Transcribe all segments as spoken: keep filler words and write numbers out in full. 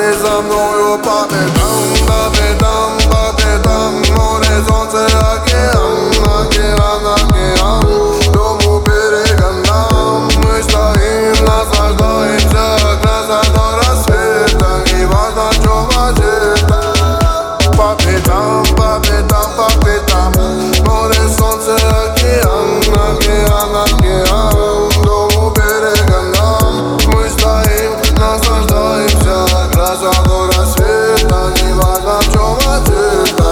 Давай за мною по пятам, по пятам, по пятам. Море, солнце, океан, океан, океан. Дому берега нам, мы стоим, наслаждаемся красотой рассвета. Не важно, что одета. По пятам, по пятам, по пятам. Море, солнце, океан, океан, океан. Дому берега нам, мы стоим, наслаждаемся красотой рассвета. Не важно, в чем одета.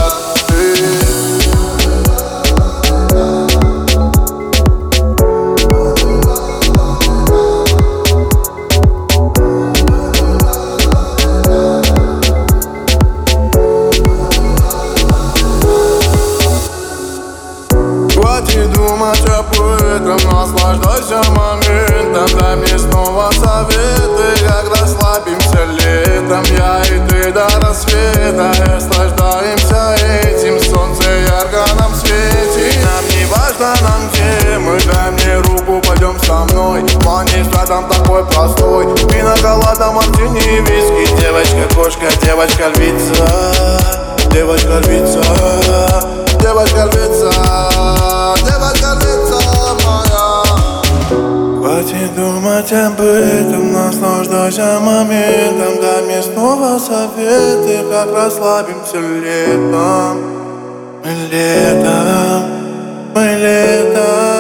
Хватит думать об этом, наслаждайся моментом. Дай мне снова советы, как расслабимся летом. Я и ты до рассвета наслаждаемся этим. Солнце ярко нам светит. Нам не важно, нам где мы. Дай мне руку, пойдем со мной. Плане там такой простой. Пина колада, мартини, виски. Девочка кошка, девочка львица. Девочка львица. Девочка львица. Девочка львица моя. Хватит думать об этом, наслаждайся моментом. Дай мне снова советы, как расслабимся летом. Мы летом, мы летом.